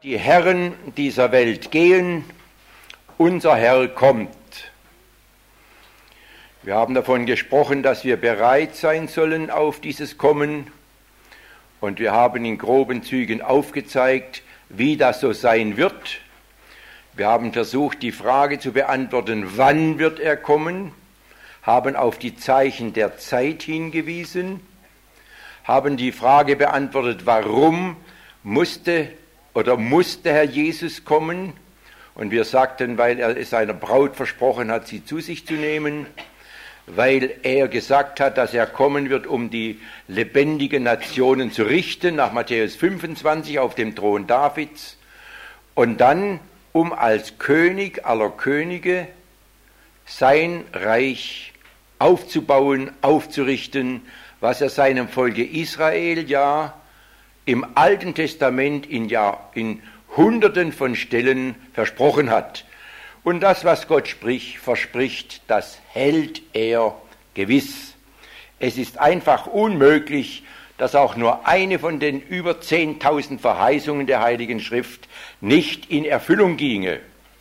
Die Herren dieser Welt gehen, unser Herr kommt. Wir haben davon gesprochen, dass wir bereit sein sollen auf dieses Kommen, und wir haben in groben Zügen aufgezeigt, wie das so sein wird. Wir haben versucht, die Frage zu beantworten, wann wird er kommen, haben auf die Zeichen der Zeit hingewiesen, haben die Frage beantwortet, warum musste Herr Jesus kommen? Und wir sagten, weil er es seiner Braut versprochen hat, sie zu sich zu nehmen, weil er gesagt hat, dass er kommen wird, um die lebendigen Nationen zu richten, nach Matthäus 25 auf dem Thron Davids, und dann, um als König aller Könige sein Reich aufzubauen, aufzurichten, was er seinem Volke Israel ja im Alten Testament in Hunderten von Stellen versprochen hat. Und das, was Gott verspricht, das hält er gewiss. Es ist einfach unmöglich, dass auch nur eine von den über 10.000 Verheißungen der Heiligen Schrift nicht in Erfüllung ginge.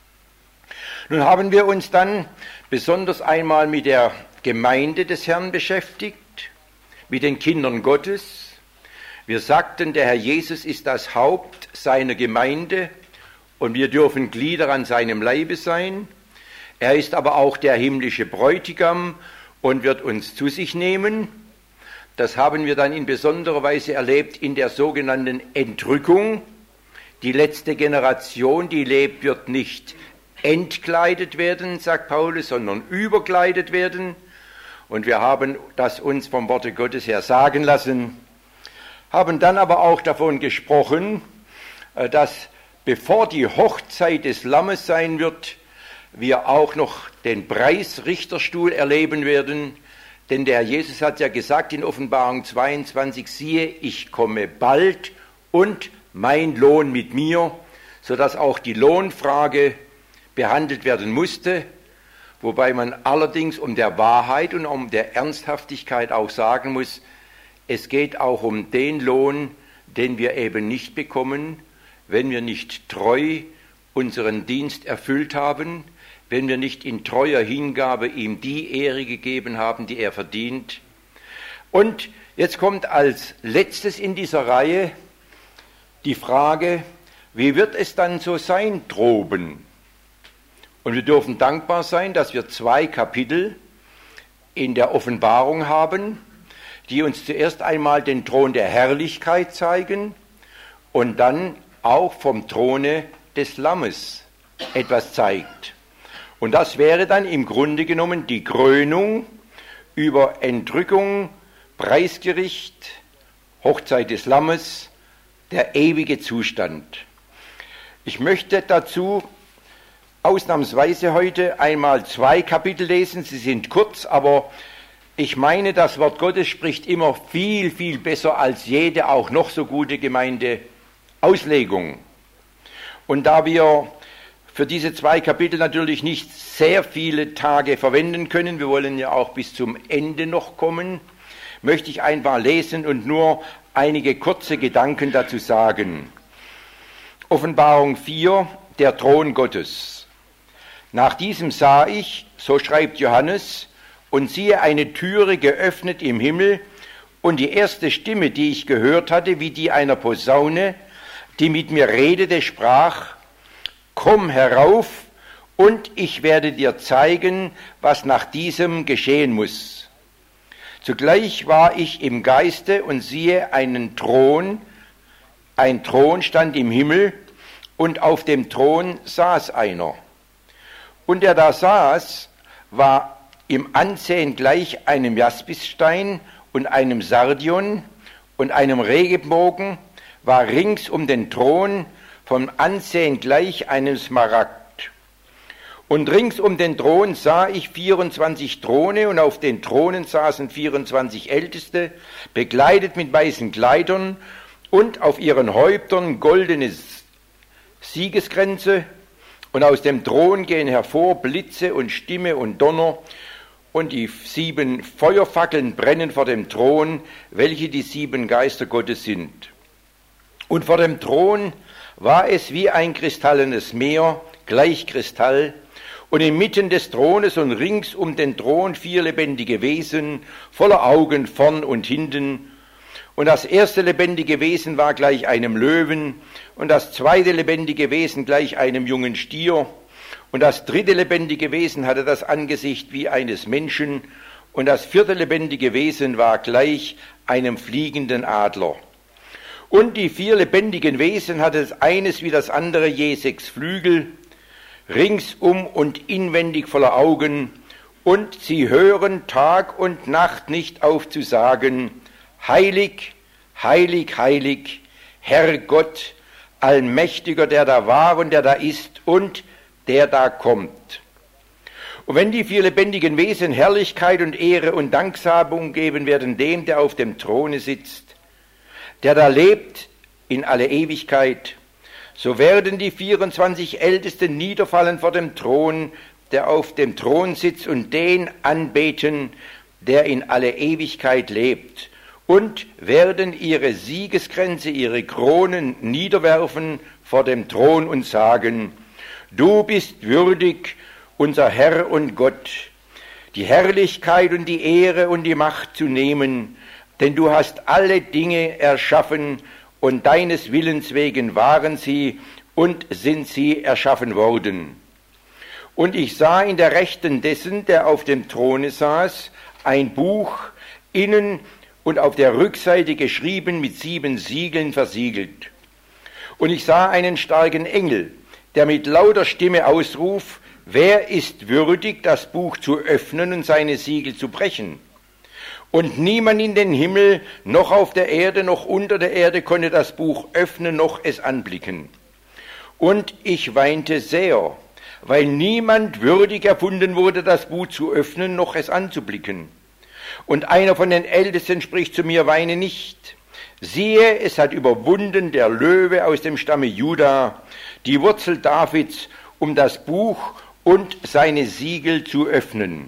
Nun haben wir uns dann besonders einmal mit der Gemeinde des Herrn beschäftigt, mit den Kindern Gottes. Wir sagten, der Herr Jesus ist das Haupt seiner Gemeinde und wir dürfen Glieder an seinem Leibe sein. Er ist aber auch der himmlische Bräutigam und wird uns zu sich nehmen. Das haben wir dann in besonderer Weise erlebt in der sogenannten Entrückung. Die letzte Generation, die lebt, wird nicht entkleidet werden, sagt Paulus, sondern überkleidet werden. Und wir haben das uns vom Worte Gottes her sagen lassen, haben dann aber auch davon gesprochen, dass bevor die Hochzeit des Lammes sein wird, wir auch noch den Preisrichterstuhl erleben werden. Denn der Herr Jesus hat ja gesagt in Offenbarung 22, siehe, ich komme bald und mein Lohn mit mir, sodass auch die Lohnfrage behandelt werden musste, wobei man allerdings um der Wahrheit und um der Ernsthaftigkeit auch sagen muss, es geht auch um den Lohn, den wir eben nicht bekommen, wenn wir nicht treu unseren Dienst erfüllt haben, wenn wir nicht in treuer Hingabe ihm die Ehre gegeben haben, die er verdient. Und jetzt kommt als letztes in dieser Reihe die Frage, wie wird es dann so sein droben? Und wir dürfen dankbar sein, dass wir 2 Kapitel in der Offenbarung haben, die uns zuerst einmal den Thron der Herrlichkeit zeigen und dann auch vom Throne des Lammes etwas zeigt. Und das wäre dann im Grunde genommen die Krönung über Entrückung, Preisgericht, Hochzeit des Lammes, der ewige Zustand. Ich möchte dazu ausnahmsweise heute einmal 2 Kapitel lesen. Sie sind kurz, aber ich meine, das Wort Gottes spricht immer viel, viel besser als jede auch noch so gute Gemeindeauslegung. Und da wir für diese 2 Kapitel natürlich nicht sehr viele Tage verwenden können, wir wollen ja auch bis zum Ende noch kommen, möchte ich einfach lesen und nur einige kurze Gedanken dazu sagen. Offenbarung 4, der Thron Gottes. Nach diesem sah ich, so schreibt Johannes, und siehe eine Türe geöffnet im Himmel, und die erste Stimme, die ich gehört hatte, wie die einer Posaune, die mit mir redete, sprach, komm herauf, und ich werde dir zeigen, was nach diesem geschehen muss. Zugleich war ich im Geiste und siehe einen Thron, ein Thron stand im Himmel, und auf dem Thron saß einer. Und der da saß, war im Ansehen gleich einem Jaspisstein und einem Sardion und einem Regenbogen, war rings um den Thron vom Ansehen gleich einem Smaragd. Und rings um den Thron sah ich 24 Throne, und auf den Thronen saßen 24 Älteste, bekleidet mit weißen Kleidern, und auf ihren Häuptern goldene Siegeskränze, und aus dem Thron gehen hervor Blitze und Stimme und Donner, und die 7 Feuerfackeln brennen vor dem Thron, welche die 7 Geister Gottes sind. Und vor dem Thron war es wie ein kristallenes Meer, gleich Kristall, und inmitten des Thrones und rings um den Thron 4 lebendige Wesen, voller Augen vorn und hinten. Und das erste lebendige Wesen war gleich einem Löwen, und das zweite lebendige Wesen gleich einem jungen Stier, und das dritte lebendige Wesen hatte das Angesicht wie eines Menschen, und das vierte lebendige Wesen war gleich einem fliegenden Adler. Und die 4 lebendigen Wesen hatte eines wie das andere je 6 Flügel, ringsum und inwendig voller Augen, und sie hören Tag und Nacht nicht auf zu sagen, heilig, heilig, heilig, Herr Gott, Allmächtiger, der da war und der da ist und der da kommt. Und wenn die 4 lebendigen Wesen Herrlichkeit und Ehre und Danksagung geben werden dem, der auf dem Throne sitzt, der da lebt in alle Ewigkeit, so werden die 24 Ältesten niederfallen vor dem Thron, der auf dem Thron sitzt, und den anbeten, der in alle Ewigkeit lebt, und werden ihre Siegeskränze, ihre Kronen niederwerfen vor dem Thron und sagen, du bist würdig, unser Herr und Gott, die Herrlichkeit und die Ehre und die Macht zu nehmen, denn du hast alle Dinge erschaffen, und deines Willens wegen waren sie und sind sie erschaffen worden. Und ich sah in der Rechten dessen, der auf dem Throne saß, ein Buch, innen und auf der Rückseite geschrieben, mit 7 Siegeln versiegelt. Und ich sah einen starken Engel, der mit lauter Stimme ausruft, wer ist würdig, das Buch zu öffnen und seine Siegel zu brechen? Und niemand in den Himmel, noch auf der Erde, noch unter der Erde konnte das Buch öffnen, noch es anblicken. Und ich weinte sehr, weil niemand würdig erfunden wurde, das Buch zu öffnen, noch es anzublicken. Und einer von den Ältesten spricht zu mir, weine nicht. Siehe, es hat überwunden der Löwe aus dem Stamme Juda, die Wurzel Davids, um das Buch und seine Siegel zu öffnen.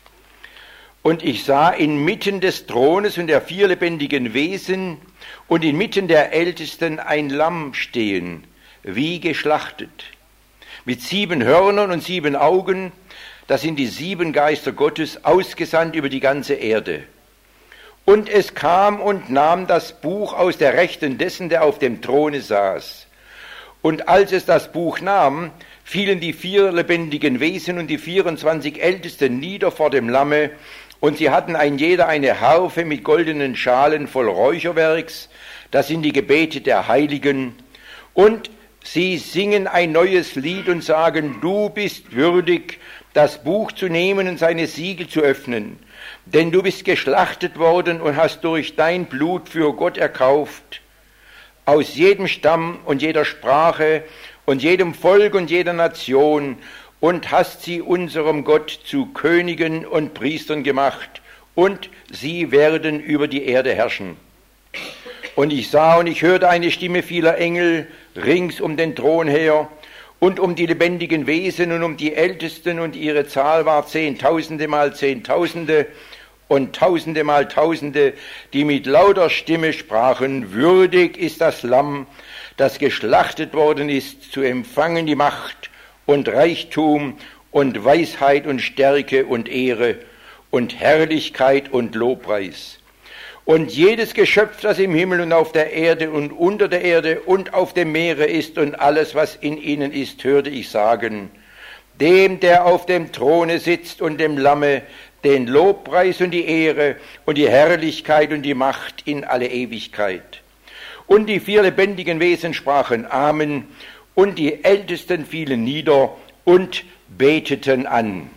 Und ich sah inmitten des Thrones und der 4 lebendigen Wesen und inmitten der Ältesten ein Lamm stehen, wie geschlachtet, mit 7 Hörnern und 7 Augen, das sind die 7 Geister Gottes, ausgesandt über die ganze Erde. Und es kam und nahm das Buch aus der Rechten dessen, der auf dem Throne saß. Und als es das Buch nahm, fielen die 4 lebendigen Wesen und die 24 Ältesten nieder vor dem Lamme, und sie hatten ein jeder eine Harfe mit goldenen Schalen voll Räucherwerks, das sind die Gebete der Heiligen, und sie singen ein neues Lied und sagen, du bist würdig, das Buch zu nehmen und seine Siegel zu öffnen, denn du bist geschlachtet worden und hast durch dein Blut für Gott erkauft, aus jedem Stamm und jeder Sprache und jedem Volk und jeder Nation, und hast sie unserem Gott zu Königen und Priestern gemacht, und sie werden über die Erde herrschen. Und ich sah und ich hörte eine Stimme vieler Engel rings um den Thron her und um die lebendigen Wesen und um die Ältesten, und ihre Zahl war 10.000 mal 10.000 und Tausende mal Tausende, die mit lauter Stimme sprachen, würdig ist das Lamm, das geschlachtet worden ist, zu empfangen die Macht und Reichtum und Weisheit und Stärke und Ehre und Herrlichkeit und Lobpreis. Und jedes Geschöpf, das im Himmel und auf der Erde und unter der Erde und auf dem Meere ist und alles, was in ihnen ist, hörte ich sagen, dem, der auf dem Throne sitzt und dem Lamme, den Lobpreis und die Ehre und die Herrlichkeit und die Macht in alle Ewigkeit. Und die 4 lebendigen Wesen sprachen Amen, und die Ältesten fielen nieder und beteten an.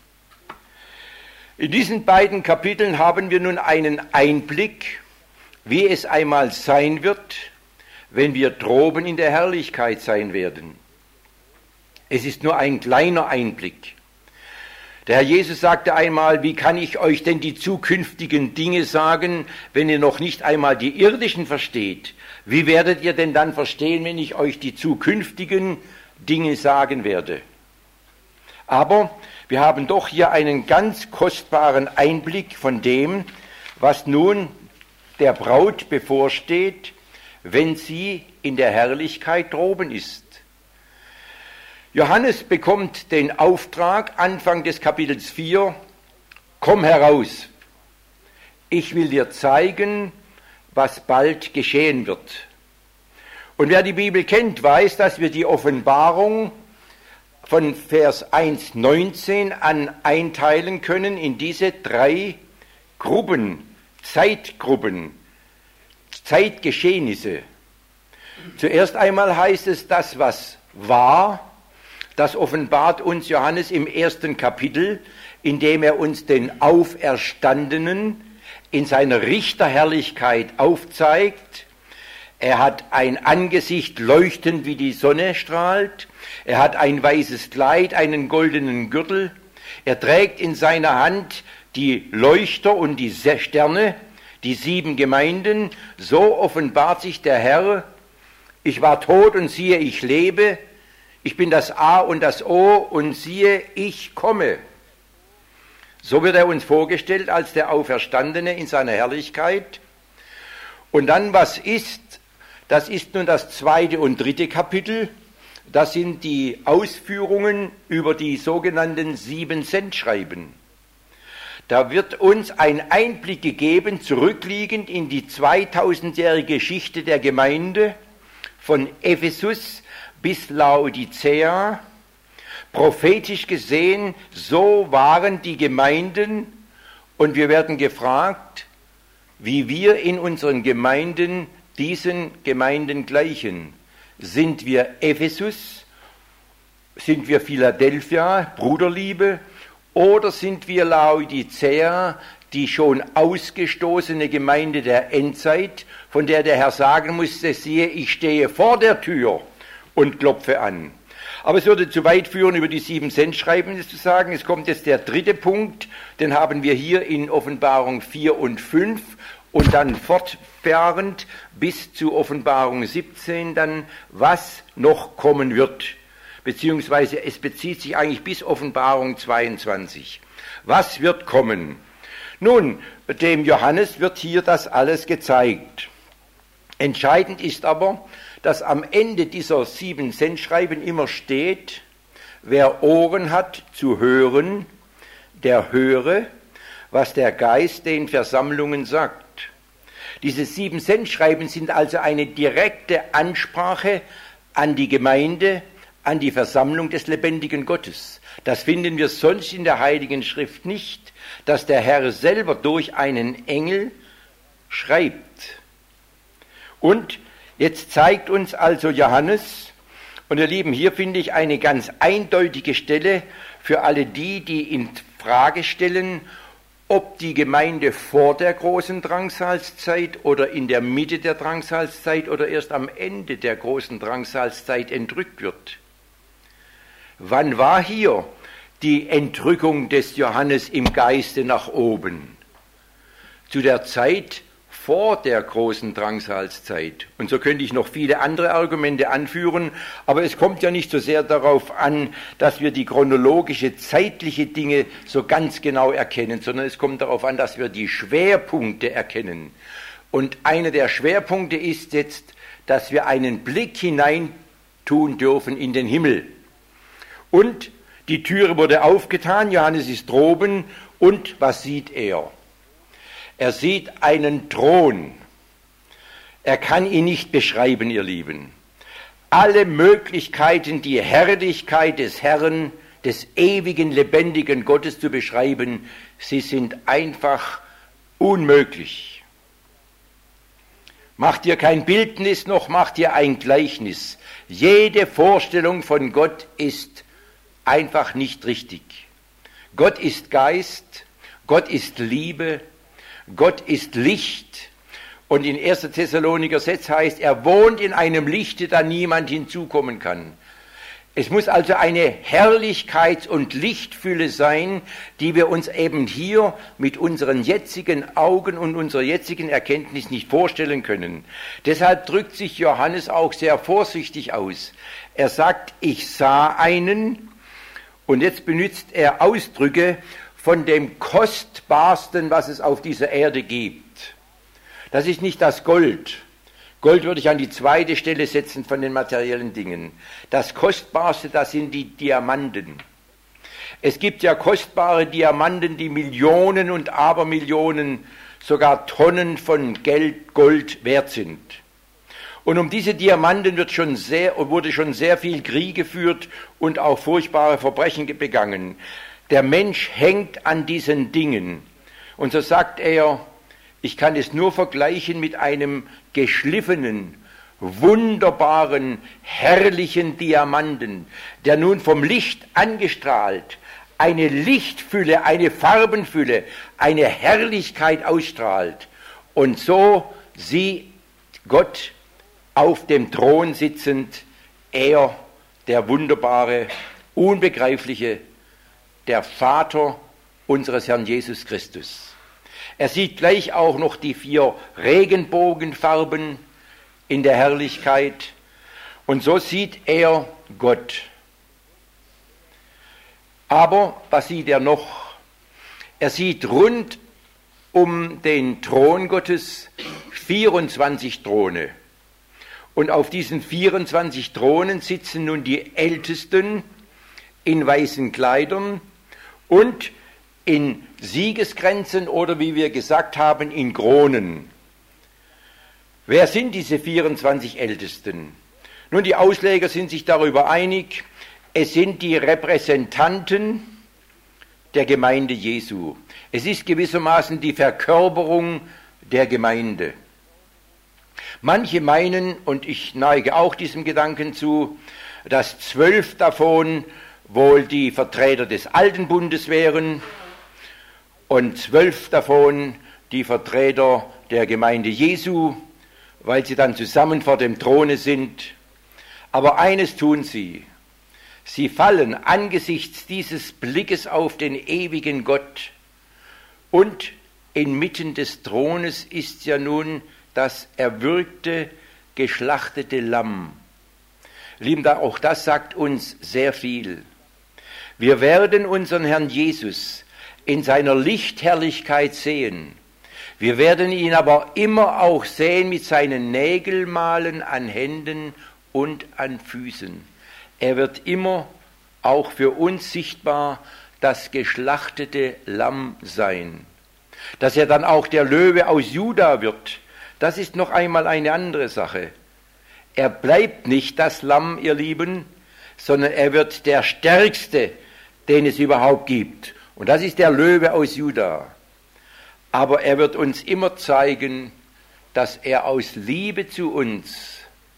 In diesen beiden Kapiteln haben wir nun einen Einblick, wie es einmal sein wird, wenn wir droben in der Herrlichkeit sein werden. Es ist nur ein kleiner Einblick. Der Herr Jesus sagte einmal, wie kann ich euch denn die zukünftigen Dinge sagen, wenn ihr noch nicht einmal die irdischen versteht? Wie werdet ihr denn dann verstehen, wenn ich euch die zukünftigen Dinge sagen werde? Aber wir haben doch hier einen ganz kostbaren Einblick von dem, was nun der Braut bevorsteht, wenn sie in der Herrlichkeit droben ist. Johannes bekommt den Auftrag, Anfang des Kapitels 4, komm heraus, ich will dir zeigen, was bald geschehen wird. Und wer die Bibel kennt, weiß, dass wir die Offenbarung von Vers 1,19 an einteilen können in diese 3 Gruppen, Zeitgruppen, Zeitgeschehnisse. Zuerst einmal heißt es, das, was war, das offenbart uns Johannes im 1. Kapitel, indem er uns den Auferstandenen in seiner Richterherrlichkeit aufzeigt. Er hat ein Angesicht leuchtend wie die Sonne strahlt. Er hat ein weißes Kleid, einen goldenen Gürtel. Er trägt in seiner Hand die Leuchter und die Sterne, die 7 Gemeinden. So offenbart sich der Herr. Ich war tot und siehe, ich lebe. Ich bin das A und das O und siehe, ich komme. So wird er uns vorgestellt als der Auferstandene in seiner Herrlichkeit. Und dann, was ist? Das ist nun das 2. und 3. Kapitel. Das sind die Ausführungen über die sogenannten 7 Sendschreiben. Da wird uns ein Einblick gegeben, zurückliegend in die 2000-jährige Geschichte der Gemeinde, von Ephesus bis Laodicea. Prophetisch gesehen, so waren die Gemeinden, und wir werden gefragt, wie wir in unseren Gemeinden diesen Gemeinden gleichen. Sind wir Ephesus? Sind wir Philadelphia, Bruderliebe? Oder sind wir Laodicea, die schon ausgestoßene Gemeinde der Endzeit, von der der Herr sagen musste, siehe, ich stehe vor der Tür und klopfe an. Aber es würde zu weit führen, über die 7 Sendschreiben zu sagen. Es kommt jetzt der 3. Punkt, den haben wir hier in Offenbarung 4 und 5 und dann fortwährend bis zu Offenbarung 17 dann, was noch kommen wird. Beziehungsweise es bezieht sich eigentlich bis Offenbarung 22. Was wird kommen? Nun, dem Johannes wird hier das alles gezeigt. Entscheidend ist aber, dass am Ende dieser 7 Sendschreiben immer steht, wer Ohren hat zu hören, der höre, was der Geist den Versammlungen sagt. Diese 7 Sendschreiben sind also eine direkte Ansprache an die Gemeinde, an die Versammlung des lebendigen Gottes. Das finden wir sonst in der Heiligen Schrift nicht, dass der Herr selber durch einen Engel schreibt. Und jetzt zeigt uns also Johannes, und ihr Lieben, hier finde ich eine ganz eindeutige Stelle für alle die, die in Frage stellen, ob die Gemeinde vor der großen Drangsalzzeit oder in der Mitte der Drangsalzzeit oder erst am Ende der großen Drangsalzzeit entrückt wird. Wann war hier die Entrückung des Johannes im Geiste nach oben? Zu der Zeit vor der großen Drangsalzzeit. Und so könnte ich noch viele andere Argumente anführen, aber es kommt ja nicht so sehr darauf an, dass wir die chronologische, zeitliche Dinge so ganz genau erkennen, sondern es kommt darauf an, dass wir die Schwerpunkte erkennen. Und einer der Schwerpunkte ist jetzt, dass wir einen Blick hinein tun dürfen in den Himmel. Und die Türe wurde aufgetan, Johannes ist droben, und was sieht er? Er sieht einen Thron. Er kann ihn nicht beschreiben, ihr Lieben. Alle Möglichkeiten, die Herrlichkeit des Herrn, des ewigen, lebendigen Gottes zu beschreiben, sie sind einfach unmöglich. Macht ihr kein Bildnis, noch macht ihr ein Gleichnis. Jede Vorstellung von Gott ist einfach nicht richtig. Gott ist Geist, Gott ist Liebe, Gott ist Licht, und in 1. Thessaloniker 6 heißt, er wohnt in einem Lichte, da niemand hinzukommen kann. Es muss also eine Herrlichkeits- und Lichtfülle sein, die wir uns eben hier mit unseren jetzigen Augen und unserer jetzigen Erkenntnis nicht vorstellen können. Deshalb drückt sich Johannes auch sehr vorsichtig aus. Er sagt, ich sah einen, und jetzt benutzt er Ausdrücke von dem Kostbarsten, was es auf dieser Erde gibt. Das ist nicht das Gold. Gold würde ich an die zweite Stelle setzen von den materiellen Dingen. Das Kostbarste, das sind die Diamanten. Es gibt ja kostbare Diamanten, die Millionen und Abermillionen, sogar Tonnen von Gold wert sind. Und um diese Diamanten wurde schon sehr viel Krieg geführt und auch furchtbare Verbrechen begangen. Der Mensch hängt an diesen Dingen. Und so sagt er, ich kann es nur vergleichen mit einem geschliffenen, wunderbaren, herrlichen Diamanten, der nun vom Licht angestrahlt eine Lichtfülle, eine Farbenfülle, eine Herrlichkeit ausstrahlt. Und so sieht Gott auf dem Thron sitzend, er, der wunderbare, unbegreifliche, der Vater unseres Herrn Jesus Christus. Er sieht gleich auch noch die 4 Regenbogenfarben in der Herrlichkeit. Und so sieht er Gott. Aber was sieht er noch? Er sieht rund um den Thron Gottes 24 Throne. Und auf diesen 24 Thronen sitzen nun die Ältesten in weißen Kleidern und in Siegeskränzen oder, wie wir gesagt haben, in Kronen. Wer sind diese 24 Ältesten? Nun, die Ausleger sind sich darüber einig, es sind die Repräsentanten der Gemeinde Jesu. Es ist gewissermaßen die Verkörperung der Gemeinde. Manche meinen, und ich neige auch diesem Gedanken zu, dass 12 davon wohl die Vertreter des Alten Bundes wären und 12 davon die Vertreter der Gemeinde Jesu, weil sie dann zusammen vor dem Throne sind. Aber eines tun sie: Sie fallen angesichts dieses Blickes auf den ewigen Gott. Und inmitten des Thrones ist ja nun das erwürgte, geschlachtete Lamm. Lieben, auch das sagt uns sehr viel. Wir werden unseren Herrn Jesus in seiner Lichtherrlichkeit sehen. Wir werden ihn aber immer auch sehen mit seinen Nägelmalen an Händen und an Füßen. Er wird immer auch für uns sichtbar das geschlachtete Lamm sein. Dass er dann auch der Löwe aus Juda wird, das ist noch einmal eine andere Sache. Er bleibt nicht das Lamm, ihr Lieben, sondern er wird der Stärkste, den es überhaupt gibt. Und das ist der Löwe aus Juda. Aber er wird uns immer zeigen, dass er aus Liebe zu uns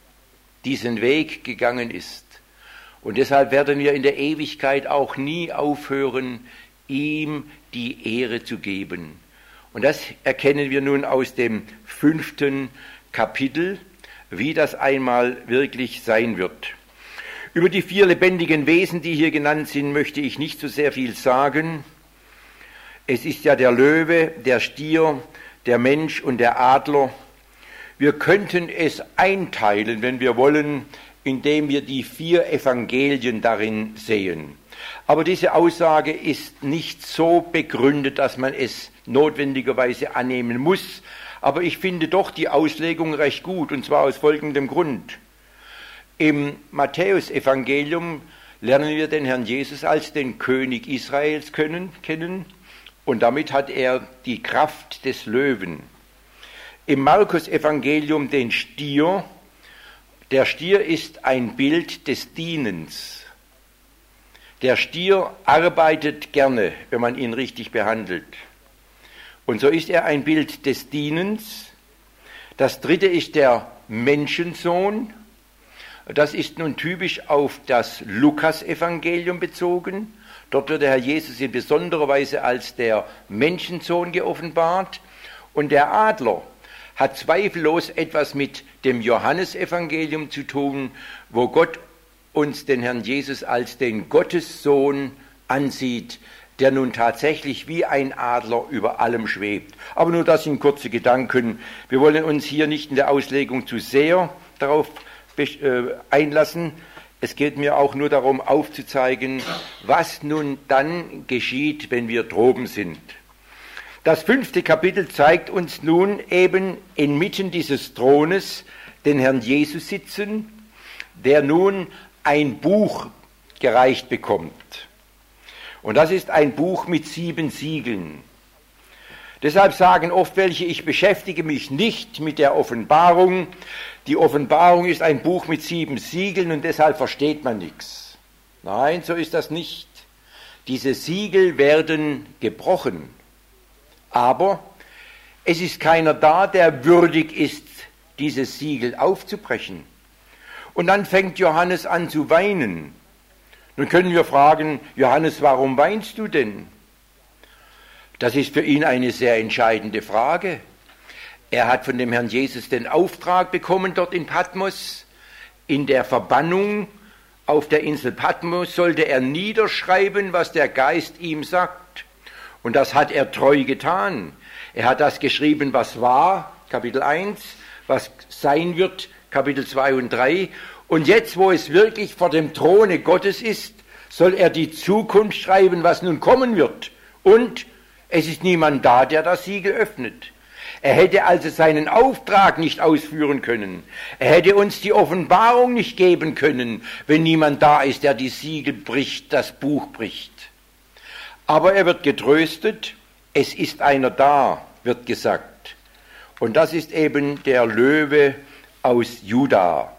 diesen Weg gegangen ist. Und deshalb werden wir in der Ewigkeit auch nie aufhören, ihm die Ehre zu geben. Und das erkennen wir nun aus dem 5. Kapitel, wie das einmal wirklich sein wird. Über die 4 lebendigen Wesen, die hier genannt sind, möchte ich nicht so sehr viel sagen. Es ist ja der Löwe, der Stier, der Mensch und der Adler. Wir könnten es einteilen, wenn wir wollen, indem wir die 4 Evangelien darin sehen. Aber diese Aussage ist nicht so begründet, dass man es notwendigerweise annehmen muss. Aber ich finde doch die Auslegung recht gut, und zwar aus folgendem Grund. Im Matthäusevangelium lernen wir den Herrn Jesus als den König Israels kennen, und damit hat er die Kraft des Löwen. Im Markus-Evangelium den Stier. Der Stier ist ein Bild des Dienens. Der Stier arbeitet gerne, wenn man ihn richtig behandelt. Und so ist er ein Bild des Dienens. Das 3. ist der Menschensohn. Das ist nun typisch auf das Lukas-Evangelium bezogen. Dort wird der Herr Jesus in besonderer Weise als der Menschensohn geoffenbart. Und der Adler hat zweifellos etwas mit dem Johannesevangelium zu tun, wo Gott uns den Herrn Jesus als den Gottessohn ansieht, der nun tatsächlich wie ein Adler über allem schwebt. Aber nur das sind kurze Gedanken. Wir wollen uns hier nicht in der Auslegung zu sehr darauf einlassen. Es geht mir auch nur darum, aufzuzeigen, was nun dann geschieht, wenn wir droben sind. Das 5. Kapitel zeigt uns nun eben inmitten dieses Thrones den Herrn Jesus sitzen, der nun ein Buch gereicht bekommt. Und das ist ein Buch mit 7 Siegeln. Deshalb sagen oft welche, ich beschäftige mich nicht mit der Offenbarung. Die Offenbarung ist ein Buch mit 7 Siegeln und deshalb versteht man nichts. Nein, so ist das nicht. Diese Siegel werden gebrochen. Aber es ist keiner da, der würdig ist, dieses Siegel aufzubrechen. Und dann fängt Johannes an zu weinen. Nun können wir fragen, Johannes, warum weinst du denn? Das ist für ihn eine sehr entscheidende Frage. Er hat von dem Herrn Jesus den Auftrag bekommen dort in Patmos. In der Verbannung auf der Insel Patmos sollte er niederschreiben, was der Geist ihm sagt. Und das hat er treu getan. Er hat das geschrieben, was war, Kapitel 1, was sein wird, Kapitel 2 und 3. Und jetzt, wo es wirklich vor dem Throne Gottes ist, soll er die Zukunft schreiben, was nun kommen wird. Und es ist niemand da, der das Siegel öffnet. Er hätte also seinen Auftrag nicht ausführen können. Er hätte uns die Offenbarung nicht geben können, wenn niemand da ist, der die Siegel bricht, das Buch bricht. Aber er wird getröstet, es ist einer da, wird gesagt. Und das ist eben der Löwe aus Juda.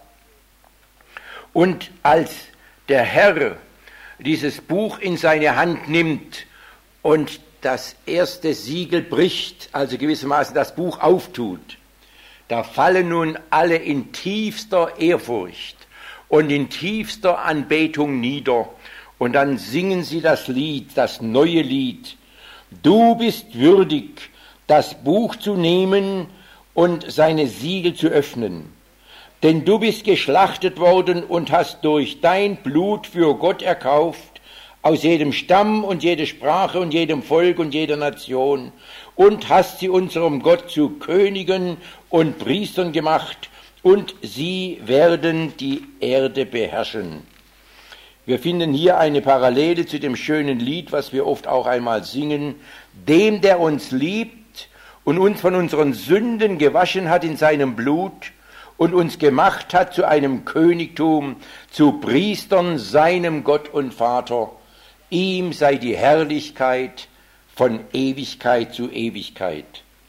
Und als der Herr dieses Buch in seine Hand nimmt und das erste Siegel bricht, also gewissermaßen das Buch auftut, da fallen nun alle in tiefster Ehrfurcht und in tiefster Anbetung nieder. Und dann singen sie das Lied, das neue Lied. Du bist würdig, das Buch zu nehmen und seine Siegel zu öffnen. Denn du bist geschlachtet worden und hast durch dein Blut für Gott erkauft, aus jedem Stamm und jeder Sprache und jedem Volk und jeder Nation, und hast sie unserem Gott zu Königen und Priestern gemacht, und sie werden die Erde beherrschen. Wir finden hier eine Parallele zu dem schönen Lied, was wir oft auch einmal singen, dem, der uns liebt und uns von unseren Sünden gewaschen hat in seinem Blut und uns gemacht hat zu einem Königtum, zu Priestern seinem Gott und Vater. Ihm sei die Herrlichkeit von Ewigkeit zu Ewigkeit.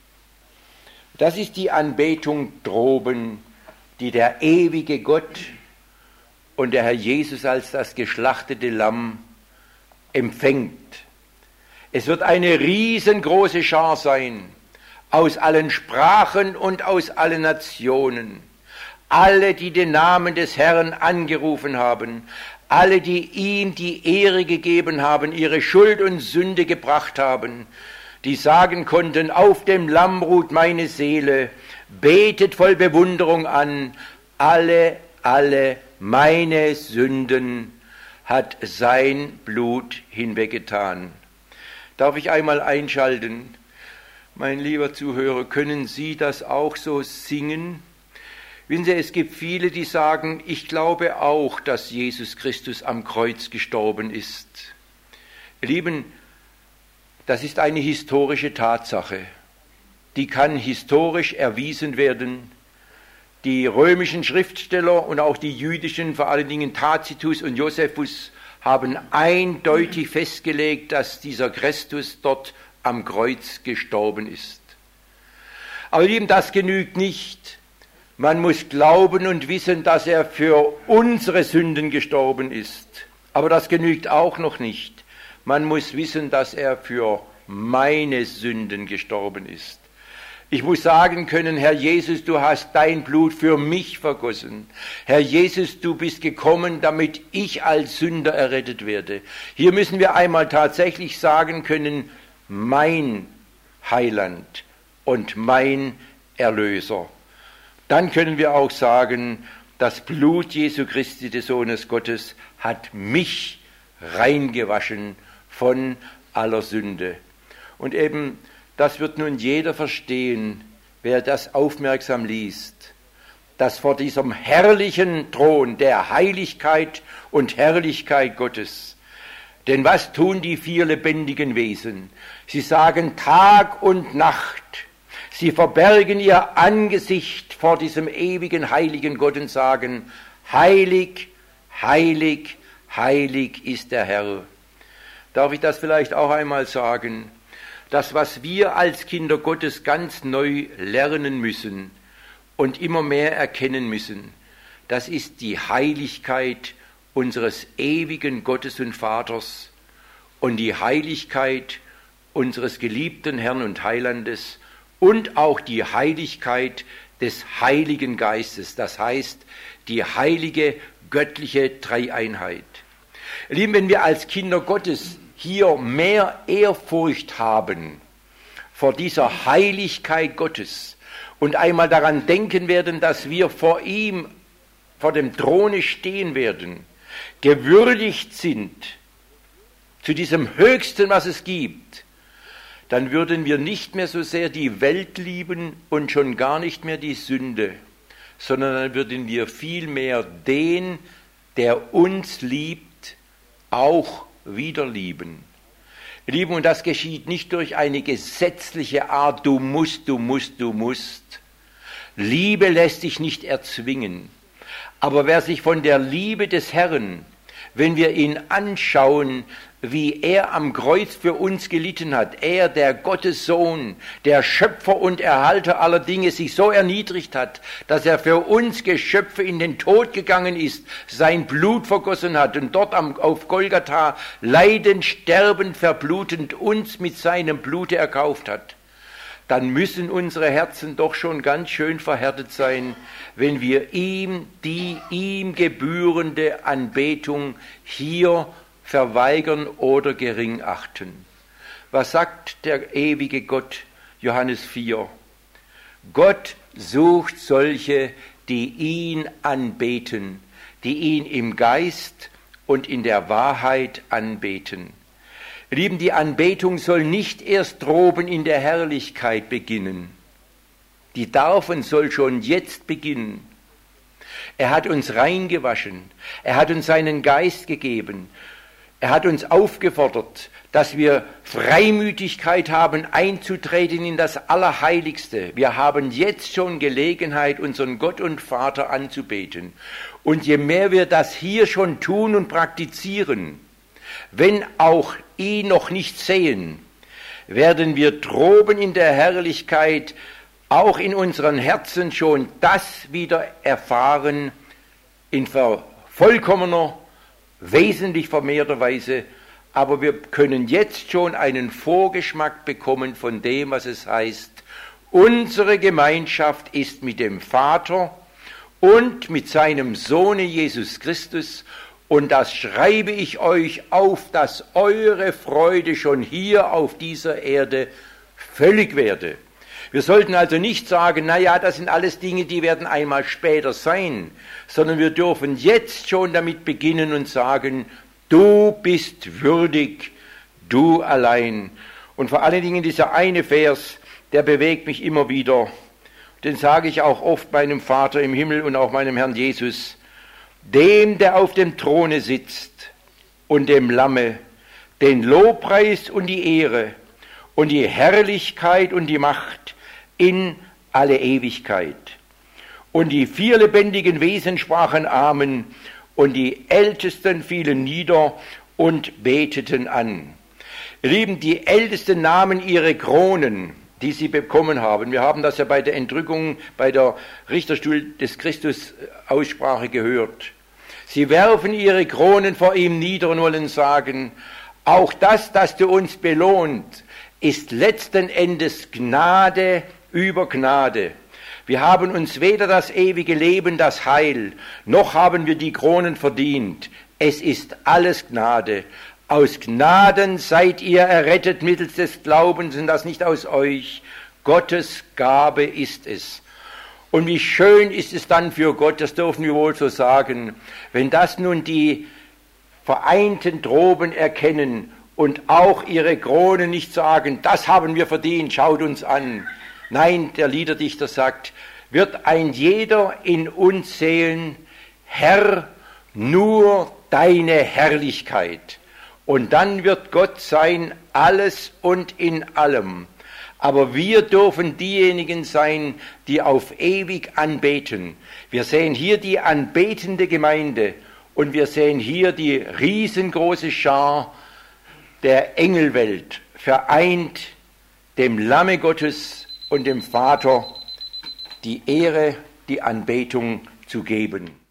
Das ist die Anbetung droben, die der ewige Gott und der Herr Jesus als das geschlachtete Lamm empfängt. Es wird eine riesengroße Schar sein, aus allen Sprachen und aus allen Nationen. Alle, die den Namen des Herrn angerufen haben, alle, die ihm die Ehre gegeben haben, ihre Schuld und Sünde gebracht haben, die sagen konnten, auf dem Lamm ruht meine Seele, betet voll Bewunderung an, alle meine Sünden hat sein Blut hinweggetan. Darf ich einmal einschalten? Mein lieber Zuhörer, können Sie das auch so singen? Wissen Sie, es gibt viele, die sagen, ich glaube auch, dass Jesus Christus am Kreuz gestorben ist. Ihr Lieben, das ist eine historische Tatsache. Die kann historisch erwiesen werden. Die römischen Schriftsteller und auch die jüdischen, vor allen Dingen Tacitus und Josephus, haben eindeutig festgelegt, dass dieser Christus dort am Kreuz gestorben ist. Aber Lieben, das genügt nicht. Man muss glauben und wissen, dass er für unsere Sünden gestorben ist. Aber das genügt auch noch nicht. Man muss wissen, dass er für meine Sünden gestorben ist. Ich muss sagen können, Herr Jesus, du hast dein Blut für mich vergossen. Herr Jesus, du bist gekommen, damit ich als Sünder errettet werde. Hier müssen wir einmal tatsächlich sagen können, mein Heiland und mein Erlöser. Dann können wir auch sagen, das Blut Jesu Christi, des Sohnes Gottes, hat mich reingewaschen von aller Sünde. Und eben, das wird nun jeder verstehen, wer das aufmerksam liest, dass vor diesem herrlichen Thron der Heiligkeit und Herrlichkeit Gottes, denn was tun die 4 lebendigen Wesen? Sie sagen Tag und Nacht. Sie verbergen ihr Angesicht vor diesem ewigen, heiligen Gott und sagen, heilig, heilig, heilig ist der Herr. Darf ich das vielleicht auch einmal sagen? Das, was wir als Kinder Gottes ganz neu lernen müssen und immer mehr erkennen müssen, das ist die Heiligkeit unseres ewigen Gottes und Vaters und die Heiligkeit unseres geliebten Herrn und Heilandes und auch die Heiligkeit des Heiligen Geistes, das heißt die heilige göttliche Dreieinheit. Lieben, wenn wir als Kinder Gottes hier mehr Ehrfurcht haben vor dieser Heiligkeit Gottes und einmal daran denken werden, dass wir vor ihm, vor dem Throne stehen werden, gewürdigt sind zu diesem Höchsten, was es gibt, dann würden wir nicht mehr so sehr die Welt lieben und schon gar nicht mehr die Sünde, sondern dann würden wir vielmehr den, der uns liebt, auch wieder lieben. Lieben, und das geschieht nicht durch eine gesetzliche Art, du musst, du musst, du musst. Liebe lässt sich nicht erzwingen. Aber wer sich von der Liebe des Herrn, wenn wir ihn anschauen, wie er am Kreuz für uns gelitten hat, er, der Gottes Sohn, der Schöpfer und Erhalter aller Dinge, sich so erniedrigt hat, dass er für uns Geschöpfe in den Tod gegangen ist, sein Blut vergossen hat und dort auf Golgatha leidend, sterbend, verblutend uns mit seinem Blute erkauft hat, dann müssen unsere Herzen doch schon ganz schön verhärtet sein, wenn wir ihm die ihm gebührende Anbetung hier verweigern oder gering achten. Was sagt der ewige Gott, Johannes 4? Gott sucht solche, die ihn anbeten, die ihn im Geist und in der Wahrheit anbeten. Lieben, die Anbetung soll nicht erst droben in der Herrlichkeit beginnen. Die darf und soll schon jetzt beginnen. Er hat uns reingewaschen, er hat uns seinen Geist gegeben. Er hat uns aufgefordert, dass wir Freimütigkeit haben, einzutreten in das Allerheiligste. Wir haben jetzt schon Gelegenheit, unseren Gott und Vater anzubeten. Und je mehr wir das hier schon tun und praktizieren, wenn auch ihn noch nicht sehen, werden wir droben in der Herrlichkeit auch in unseren Herzen schon das wieder erfahren in vollkommener, wesentlich vermehrter Weise, aber wir können jetzt schon einen Vorgeschmack bekommen von dem, was es heißt, unsere Gemeinschaft ist mit dem Vater und mit seinem Sohne Jesus Christus, und das schreibe ich euch auf, dass eure Freude schon hier auf dieser Erde völlig werde. Wir sollten also nicht sagen, na ja, das sind alles Dinge, die werden einmal später sein, sondern wir dürfen jetzt schon damit beginnen und sagen, du bist würdig, du allein. Und vor allen Dingen dieser eine Vers, der bewegt mich immer wieder. Den sage ich auch oft meinem Vater im Himmel und auch meinem Herrn Jesus. Dem, der auf dem Throne sitzt und dem Lamme, den Lobpreis und die Ehre und die Herrlichkeit und die Macht in alle Ewigkeit. Und die 4 lebendigen Wesen sprachen Amen, und die Ältesten fielen nieder und beteten an. Ihr Lieben, die Ältesten nahmen ihre Kronen, die sie bekommen haben. Wir haben das ja bei der Entrückung, bei der Richterstuhl des Christus Aussprache gehört. Sie werfen ihre Kronen vor ihm nieder und wollen sagen, auch das, das du uns belohnt, ist letzten Endes Gnade über Gnade. Wir haben uns weder das ewige Leben, das Heil, noch haben wir die Kronen verdient. Es ist alles Gnade. Aus Gnaden seid ihr errettet mittels des Glaubens, und das nicht aus euch. Gottes Gabe ist es. Und wie schön ist es dann für Gott, das dürfen wir wohl so sagen, wenn das nun die Vereinten droben erkennen und auch ihre Kronen nicht sagen, das haben wir verdient, schaut uns an. Nein, der Liederdichter sagt, wird ein jeder in uns sehen, Herr, nur deine Herrlichkeit. Und dann wird Gott sein, alles und in allem. Aber wir dürfen diejenigen sein, die auf ewig anbeten. Wir sehen hier die anbetende Gemeinde und wir sehen hier die riesengroße Schar der Engelwelt, vereint dem Lamme Gottes und dem Vater die Ehre, die Anbetung zu geben.